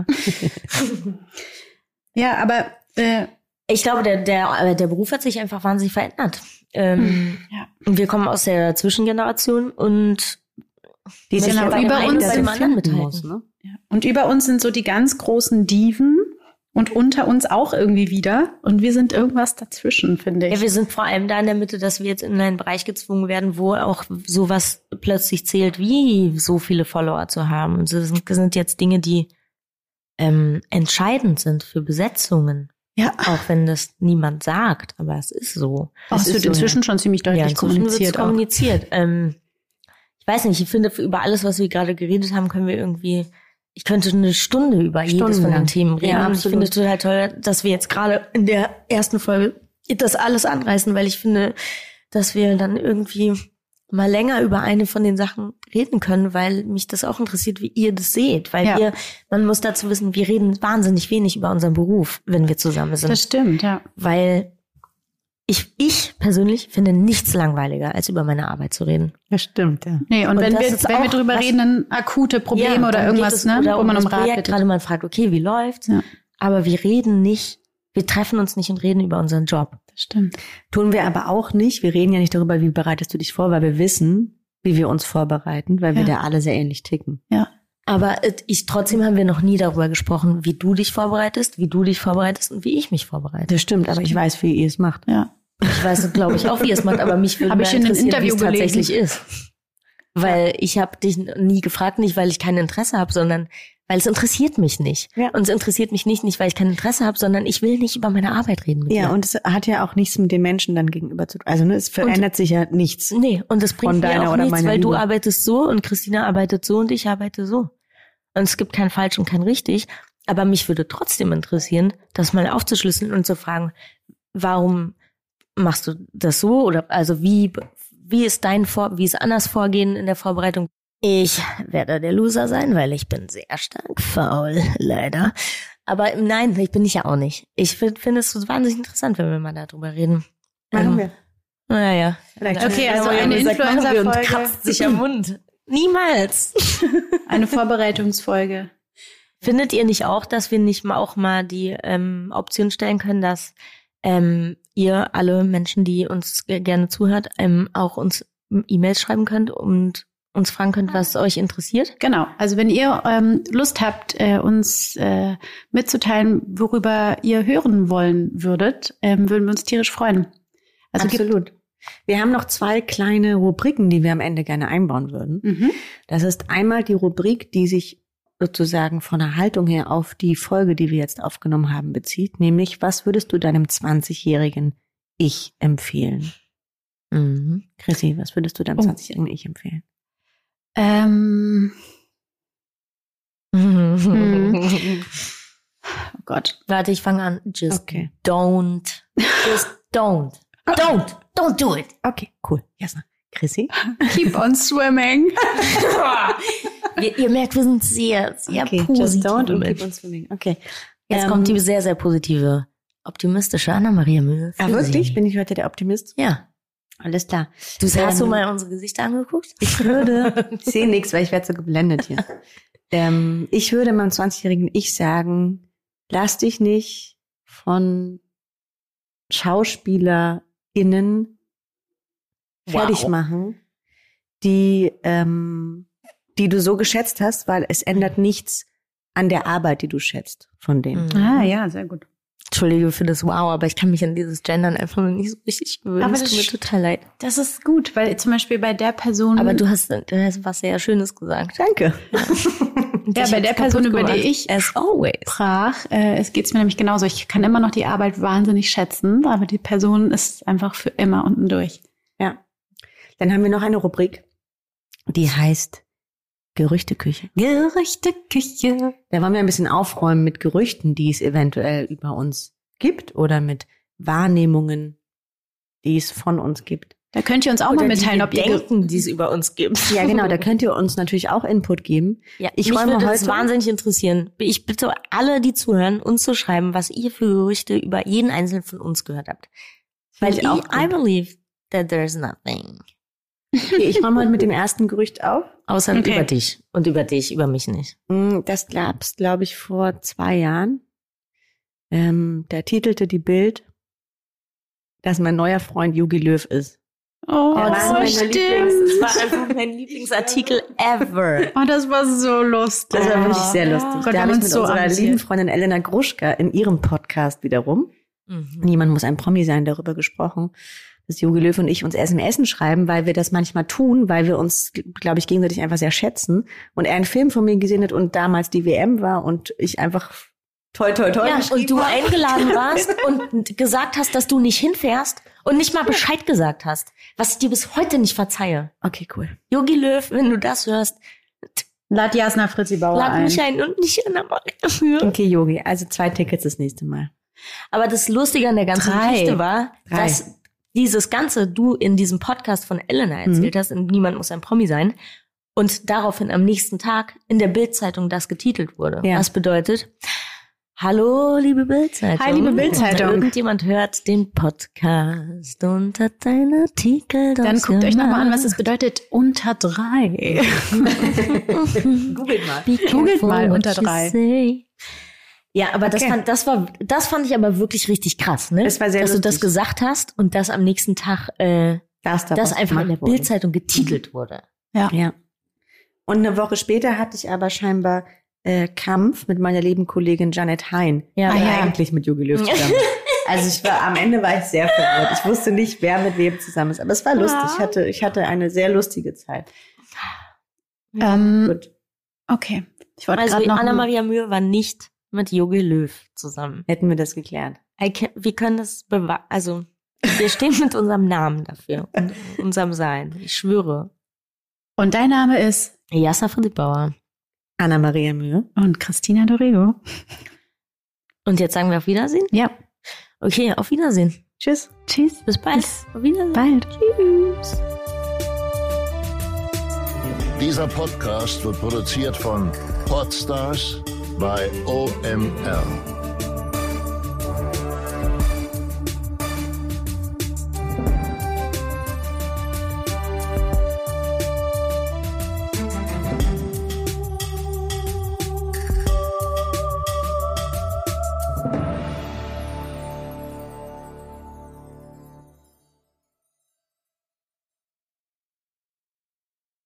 Speaker 2: ja, aber äh,
Speaker 3: Ich glaube, der, der, der Beruf hat sich einfach wahnsinnig verändert. Ähm,
Speaker 2: ja.
Speaker 3: und wir kommen aus der Zwischengeneration und
Speaker 4: Die sich
Speaker 2: Genau,
Speaker 4: jetzt
Speaker 2: über
Speaker 4: auch
Speaker 2: uns
Speaker 4: wieder
Speaker 3: sind-
Speaker 4: finden
Speaker 3: mithalten.
Speaker 4: muss, ne?
Speaker 2: Ja. Und über uns sind so die ganz großen Diven und unter uns auch irgendwie wieder. Und wir sind irgendwas dazwischen, finde ich.
Speaker 3: ja, wir sind vor allem da in der Mitte, dass wir jetzt in einen Bereich gezwungen werden, wo auch sowas plötzlich zählt, wie so viele Follower zu haben. Und das sind, das sind jetzt Dinge, die ähm, entscheidend sind für Besetzungen.
Speaker 2: Ja,
Speaker 3: Auch wenn das niemand sagt, aber es ist so.
Speaker 2: auch es
Speaker 4: ist
Speaker 2: wird
Speaker 4: so,
Speaker 2: inzwischen schon ziemlich deutlich
Speaker 3: inzwischen
Speaker 2: kommuniziert.
Speaker 3: wird's
Speaker 2: Auch.
Speaker 3: kommuniziert. Ähm, ich weiß nicht, ich finde, für über alles, was wir gerade geredet haben, können wir irgendwie, ich könnte eine Stunde über jedes von
Speaker 4: Stundenlang.
Speaker 3: den Themen reden.
Speaker 4: Ja,
Speaker 3: und ich
Speaker 4: absolut.
Speaker 3: finde es total toll, dass wir jetzt gerade in der ersten Folge das alles anreißen, weil ich finde, dass wir dann irgendwie mal länger über eine von den Sachen reden können, weil mich das auch interessiert, wie ihr das seht. Weil
Speaker 2: Ja.
Speaker 3: wir, man muss dazu wissen, wir reden wahnsinnig wenig über unseren Beruf, wenn wir zusammen sind.
Speaker 2: Das stimmt, ja.
Speaker 3: Weil ich, ich persönlich finde nichts langweiliger, als über meine Arbeit zu reden.
Speaker 4: Das stimmt, ja.
Speaker 2: Nee, und,
Speaker 3: Und
Speaker 2: wenn
Speaker 3: das
Speaker 2: wir,
Speaker 3: ist
Speaker 2: wenn wir
Speaker 3: auch
Speaker 2: drüber
Speaker 3: was-
Speaker 2: reden, dann akute Probleme
Speaker 3: Ja,
Speaker 2: oder
Speaker 3: dann
Speaker 2: irgendwas,
Speaker 3: geht es,
Speaker 2: ne,
Speaker 3: oder
Speaker 2: wo man um
Speaker 3: das
Speaker 2: Rat
Speaker 3: Projekt,
Speaker 2: bittet.
Speaker 3: gerade man fragt, okay, wie läuft's?
Speaker 2: Ja.
Speaker 3: Aber wir reden nicht, wir treffen uns nicht und reden über unseren Job.
Speaker 2: Das stimmt.
Speaker 4: Tun wir aber auch nicht. Wir reden ja nicht darüber, wie bereitest du dich vor, weil wir wissen, wie wir uns vorbereiten, weil wir
Speaker 2: Ja.
Speaker 4: da alle sehr ähnlich ticken.
Speaker 2: Ja.
Speaker 3: Aber äh, ich, trotzdem haben wir noch nie darüber gesprochen, wie du dich vorbereitest, wie du dich vorbereitest und wie ich mich vorbereite.
Speaker 4: Das stimmt, aber ich weiß, wie ihr es macht.
Speaker 2: Ja.
Speaker 3: Ich weiß, glaube ich, auch, wie ihr es macht, aber mich würde
Speaker 2: Hab
Speaker 3: mal
Speaker 2: ich in einem
Speaker 3: interessieren, wie
Speaker 2: Interview
Speaker 3: es tatsächlich ist. Weil ich habe dich nie gefragt, nicht weil ich kein Interesse habe, sondern weil es interessiert mich nicht.
Speaker 4: Ja.
Speaker 3: Und es interessiert mich nicht, nicht weil ich kein Interesse habe, sondern ich will nicht über meine Arbeit reden mit
Speaker 4: Ja,
Speaker 3: dir.
Speaker 4: und es hat ja auch nichts mit den Menschen dann gegenüber zu tun. Also ne, es verändert und, sich ja nichts.
Speaker 3: Nee, und es bringt mir auch nichts, weil
Speaker 4: Liebe.
Speaker 3: Du arbeitest so und Christina arbeitet so und ich arbeite so. Und es gibt kein falsch und kein richtig. Aber mich würde trotzdem interessieren, das mal aufzuschlüsseln und zu fragen, warum machst du das so? Oder also wie, wie ist dein Vor, wie ist Annas Vorgehen in der Vorbereitung? Ich werde der Loser sein, weil ich bin sehr stark faul, leider. Aber nein, ich bin ich ja auch nicht. Ich finde find es so wahnsinnig interessant, wenn wir mal darüber reden.
Speaker 4: Machen
Speaker 3: ähm,
Speaker 4: wir.
Speaker 3: Naja.
Speaker 2: Okay, also eine Influencer-Folge.
Speaker 3: Und kratzt sich am Mund. Niemals.
Speaker 2: Eine Vorbereitungsfolge.
Speaker 3: Findet ihr nicht auch, dass wir nicht mal auch mal die ähm, Option stellen können, dass ähm, ihr alle Menschen, die uns g- gerne zuhört, ähm, auch uns E-Mails schreiben könnt und uns fragen könnt, was euch interessiert?
Speaker 2: Genau. Also wenn ihr ähm, Lust habt, äh, uns äh, mitzuteilen, worüber ihr hören wollen würdet, ähm, würden wir uns tierisch freuen. Also
Speaker 4: Absolut. Wir haben noch zwei kleine Rubriken, die wir am Ende gerne einbauen würden.
Speaker 2: Mhm.
Speaker 4: Das ist einmal die Rubrik, die sich sozusagen von der Haltung her auf die Folge, die wir jetzt aufgenommen haben, bezieht. Nämlich, was würdest du deinem zwanzigjährigen Ich empfehlen?
Speaker 3: Mhm.
Speaker 4: Chrissy, was würdest du deinem
Speaker 2: Oh.
Speaker 4: zwanzigjährigen Ich empfehlen?
Speaker 2: Ähm,
Speaker 3: Mhm.
Speaker 2: oh Gott.
Speaker 3: Warte, ich fange an. Just
Speaker 4: Okay.
Speaker 3: don't. Just don't. Don't. Don't do it.
Speaker 4: Okay, cool. Jasna. Chrissy?
Speaker 2: Keep on swimming.
Speaker 3: ihr, ihr merkt, wir sind sehr, sehr
Speaker 4: Okay, just
Speaker 3: positiv.
Speaker 4: don't und
Speaker 3: damit.
Speaker 4: keep on swimming. Okay.
Speaker 3: Jetzt
Speaker 4: Ähm,
Speaker 3: kommt die sehr, sehr positive, optimistische Anna-Maria Mühe.
Speaker 4: Ah, wirklich? Bin ich heute der Optimist?
Speaker 3: Ja.
Speaker 4: Alles klar.
Speaker 3: Du hast
Speaker 4: Ähm,
Speaker 3: du mal unsere Gesichter angeguckt?
Speaker 4: Ich würde, ich sehe nichts, weil ich werde so geblendet hier. Ähm, ich würde meinem zwanzigjährigen Ich sagen, lass dich nicht von SchauspielerInnen fertig
Speaker 3: Wow.
Speaker 4: machen, die, ähm, die du so geschätzt hast, weil es ändert nichts an der Arbeit, die du schätzt von denen.
Speaker 3: Mhm.
Speaker 2: Ah, ja, sehr gut.
Speaker 3: Entschuldige für das Wow, aber ich kann mich an dieses Gendern einfach noch nicht so richtig gewöhnen.
Speaker 2: Aber
Speaker 3: Es
Speaker 2: das
Speaker 3: tut mir
Speaker 2: sch-
Speaker 3: total leid.
Speaker 2: Das ist gut, weil zum Beispiel bei der Person,
Speaker 3: Aber du hast, du hast was sehr Schönes gesagt.
Speaker 4: Danke.
Speaker 2: ja, bei der Person, über die ich
Speaker 3: As always.
Speaker 2: sprach, äh, es geht's mir nämlich genauso. Ich kann immer noch die Arbeit wahnsinnig schätzen, aber die Person ist einfach für immer unten durch.
Speaker 4: Ja. Dann haben wir noch eine Rubrik, die heißt Gerüchteküche.
Speaker 2: Gerüchteküche.
Speaker 4: Da wollen wir ein bisschen aufräumen mit Gerüchten, die es eventuell über uns gibt oder mit Wahrnehmungen, die es von uns gibt.
Speaker 2: Da könnt ihr uns auch mal mitteilen, ob ihr
Speaker 3: denken, die es über uns gibt.
Speaker 4: Ja, genau, da könnt ihr uns natürlich auch Input geben.
Speaker 3: Ja,
Speaker 4: Ich
Speaker 3: mich
Speaker 4: räume
Speaker 3: würde das
Speaker 4: heute-
Speaker 3: wahnsinnig interessieren. Ich bitte alle, die zuhören, uns zu schreiben, was ihr für Gerüchte über jeden einzelnen von uns gehört habt. Weil
Speaker 4: Finde
Speaker 3: ich,
Speaker 4: ich auch
Speaker 3: I
Speaker 4: gut.
Speaker 3: believe that there's nothing.
Speaker 4: Okay, ich räume heute mit dem ersten Gerücht auf.
Speaker 3: Außer
Speaker 2: Okay.
Speaker 3: über dich. Und über dich, über mich nicht.
Speaker 4: Mm, Das gab's, glaube ich, vor zwei Jahren. Ähm, da titelte die Bild, dass mein neuer Freund Jogi Löw ist.
Speaker 2: Oh,
Speaker 4: Der war meine
Speaker 2: stimmt.
Speaker 3: Es war einfach mein Lieblingsartikel ever.
Speaker 2: Oh, das war so lustig.
Speaker 4: Das war wirklich sehr lustig.
Speaker 2: Gott, wir
Speaker 4: da
Speaker 2: haben
Speaker 4: habe ich
Speaker 2: uns
Speaker 4: mit
Speaker 2: so
Speaker 4: unserer
Speaker 2: amüsiert.
Speaker 4: lieben Freundin Elena Gruschka in ihrem Podcast wiederum,
Speaker 3: Mhm.
Speaker 4: Niemand muss ein Promi sein, darüber gesprochen, dass Jogi Löw und ich uns S M S schreiben, weil wir das manchmal tun, weil wir uns, glaube ich, gegenseitig einfach sehr schätzen. Und er einen Film von mir gesehen hat und damals die W M war und ich einfach toi, toi, toi
Speaker 3: Ja,
Speaker 4: geschrieben
Speaker 3: und du
Speaker 4: habe.
Speaker 3: eingeladen warst und gesagt hast, dass du nicht hinfährst und nicht mal Bescheid gesagt hast, was ich dir bis heute nicht verzeihe.
Speaker 4: Okay, cool.
Speaker 3: Jogi Löw, wenn du das hörst,
Speaker 2: Lad Jasna Fritzi Bauer
Speaker 3: lad
Speaker 2: ein.
Speaker 3: mich ein und nicht in der Marie dafür.
Speaker 4: Okay, Jogi, also zwei Tickets das nächste Mal.
Speaker 3: Aber das Lustige an der ganzen
Speaker 2: Drei.
Speaker 3: Geschichte war,
Speaker 4: Drei.
Speaker 3: dass dieses Ganze du in diesem Podcast von Elena erzählt hast, in Niemand muss ein Promi sein, und daraufhin am nächsten Tag in der Bild-Zeitung das getitelt wurde.
Speaker 4: Ja.
Speaker 3: Was bedeutet, hallo, liebe Bild-Zeitung.
Speaker 2: Hi, liebe Bild-Zeitung.
Speaker 3: Irgendjemand hört den Podcast und hat einen Artikel.
Speaker 2: Dann guckt euch nochmal an, was es bedeutet unter drei.
Speaker 4: Googelt mal.
Speaker 2: Googelt mal unter drei.
Speaker 3: Say. Ja, aber das
Speaker 4: Okay.
Speaker 3: fand, das war, das fand ich aber wirklich richtig krass, ne?
Speaker 4: Es war sehr
Speaker 3: Dass du das
Speaker 4: lustig.
Speaker 3: gesagt hast und das am nächsten Tag, äh,
Speaker 4: Das, da
Speaker 3: das
Speaker 4: was
Speaker 3: einfach in der
Speaker 4: gemacht wurde.
Speaker 3: Bild-Zeitung getitelt wurde.
Speaker 2: Ja.
Speaker 4: Ja. Und eine Woche später hatte ich aber scheinbar äh, Kampf mit meiner lieben Kollegin Janet Hein,
Speaker 3: Ja.
Speaker 4: die
Speaker 2: Ah, ja.
Speaker 4: eigentlich mit Jogi Löw zusammen ist. Also ich war, am Ende war ich sehr verwirrt. Ich wusste nicht, wer mit wem zusammen ist. Aber es war lustig. Ich hatte, ich hatte eine sehr lustige Zeit.
Speaker 2: Ähm,
Speaker 4: Gut.
Speaker 2: okay. Ich wollte
Speaker 3: Also
Speaker 2: gerade noch.
Speaker 3: Anna-Maria Mühe war nicht mit Jogi Löw zusammen.
Speaker 4: Hätten wir das geklärt.
Speaker 3: I can, wir können das bewahren. Also wir stehen mit unserem Namen dafür und unserem Sein. Ich schwöre.
Speaker 2: Und dein Name ist?
Speaker 3: Jasna Friedbauer.
Speaker 4: Anna-Maria Mühe.
Speaker 2: Und Christina Dorego.
Speaker 3: Und jetzt sagen wir auf Wiedersehen?
Speaker 2: Ja.
Speaker 3: Okay, auf Wiedersehen.
Speaker 4: Tschüss.
Speaker 2: Tschüss.
Speaker 3: Bis bald.
Speaker 2: Bis
Speaker 3: auf Wiedersehen.
Speaker 2: bald.
Speaker 3: Tschüss.
Speaker 1: Dieser Podcast wird produziert von Podstars bei O M R.